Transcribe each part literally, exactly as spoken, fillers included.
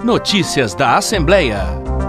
Notícias da Assembleia.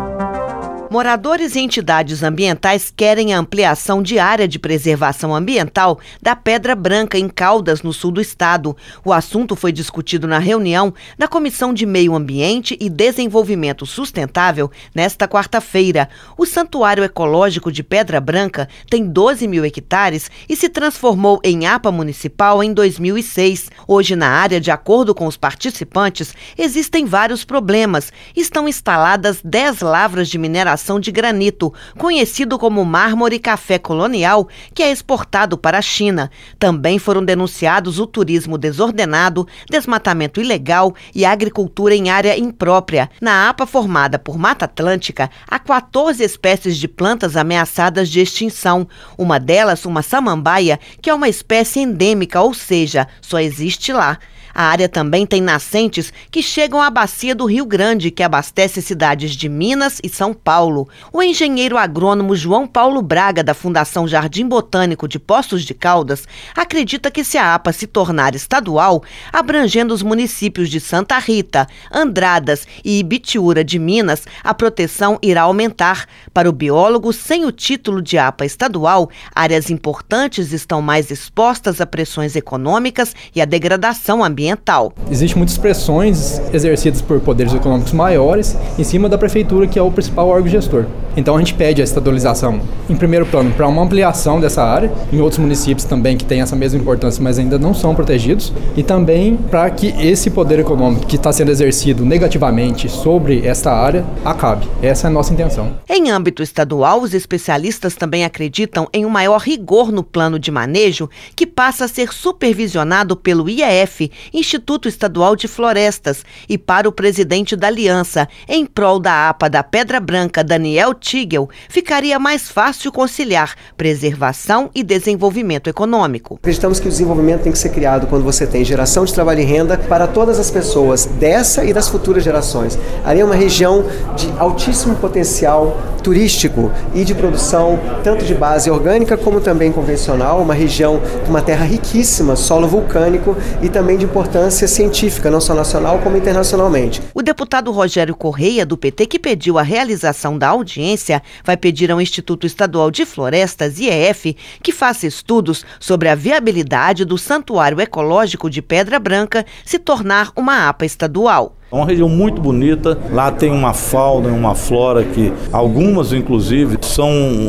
Moradores e entidades ambientais querem a ampliação de área de preservação ambiental da Pedra Branca, em Caldas, no sul do estado. O assunto foi discutido na reunião da Comissão de Meio Ambiente e Desenvolvimento Sustentável nesta quarta-feira. O Santuário Ecológico de Pedra Branca tem doze mil hectares e se transformou em A P A municipal em dois mil e seis. Hoje, na área, de acordo com os participantes, existem vários problemas. Estão instaladas dez lavras de mineração de granito, conhecido como mármore café colonial, que é exportado para a China. Também foram denunciados o turismo desordenado, desmatamento ilegal e agricultura em área imprópria. Na A P A formada por Mata Atlântica, há quatorze espécies de plantas ameaçadas de extinção. Uma delas, uma samambaia, que é uma espécie endêmica, ou seja, só existe lá. A área também tem nascentes que chegam à bacia do Rio Grande, que abastece cidades de Minas e São Paulo. O engenheiro agrônomo João Paulo Braga, da Fundação Jardim Botânico de Poços de Caldas, acredita que se a A P A se tornar estadual, abrangendo os municípios de Santa Rita, Andradas e Ibitiúra de Minas, a proteção irá aumentar. Para o biólogo, sem o título de A P A estadual, áreas importantes estão mais expostas a pressões econômicas e à degradação ambiental. Ambiental. Existem muitas pressões exercidas por poderes econômicos maiores em cima da prefeitura, que é o principal órgão gestor. Então a gente pede a estadualização, em primeiro plano, para uma ampliação dessa área, em outros municípios também que têm essa mesma importância, mas ainda não são protegidos, e também para que esse poder econômico que está sendo exercido negativamente sobre esta área acabe. Essa é a nossa intenção. Em âmbito estadual, os especialistas também acreditam em um maior rigor no plano de manejo, que passa a ser supervisionado pelo I E F, Instituto Estadual de Florestas, e para o presidente da Aliança, em prol da A P A da Pedra Branca, Daniel Tigel, ficaria mais fácil conciliar preservação e desenvolvimento econômico. Acreditamos que o desenvolvimento tem que ser criado quando você tem geração de trabalho e renda para todas as pessoas dessa e das futuras gerações. Ali é uma região de altíssimo potencial turístico e de produção, tanto de base orgânica como também convencional, uma região com uma terra riquíssima, solo vulcânico e também de importância científica, não só nacional como internacionalmente. O deputado Rogério Correia, do P T, que pediu a realização da audiência, vai pedir ao Instituto Estadual de Florestas, I E F, que faça estudos sobre a viabilidade do Santuário Ecológico de Pedra Branca se tornar uma A P A estadual. É uma região muito bonita, lá tem uma fauna e uma flora que algumas inclusive são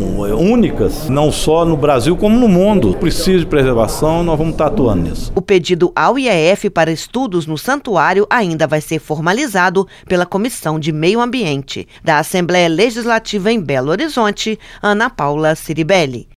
únicas, não só no Brasil como no mundo. Precisa de preservação, nós vamos estar atuando nisso. O pedido ao I E F para estudos no santuário ainda vai ser formalizado pela Comissão de Meio Ambiente. Da Assembleia Legislativa em Belo Horizonte, Ana Paula Ciribelli.